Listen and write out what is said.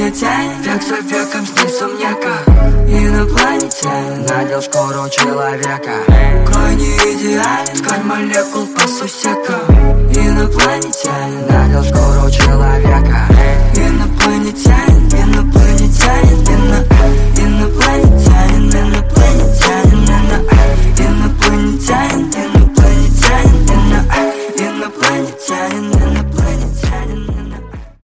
меня тянет век за веком, снится мне как инопланетянин надел шкуру человека. Крайне идеален, ткань молекул по сусекам. Инопланетянин надел